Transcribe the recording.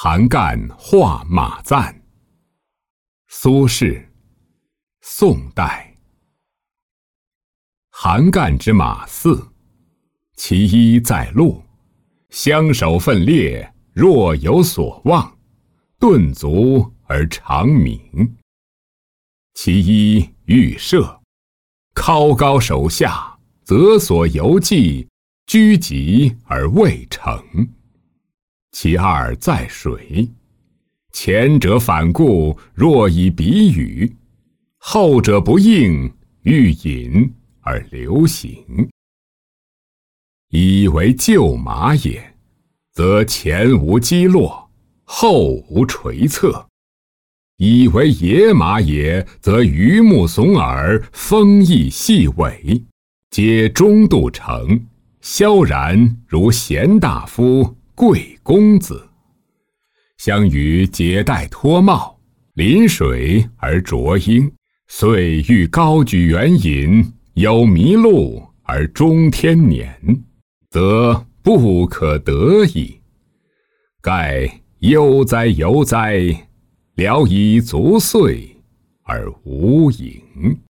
韩干画马赞。苏轼，宋代。韩干之马4，其一在路，相守奋烈，若有所望，顿足而长鸣。其一预设，靠高守下，则所犹计，居急而未成。其二在水，前者反顾，若以比语，后者不应，欲引而流行。一为旧马也，则前无击落，后无垂侧；一为野马也，则榆木耸耳，风翼细尾，皆中度成，萧然如贤大夫、贵公子。相与解带脱帽，临水而着缨，遂欲高举远引，有麋鹿而终天年，则不可得矣。盖悠哉悠哉，聊以足岁而无盈。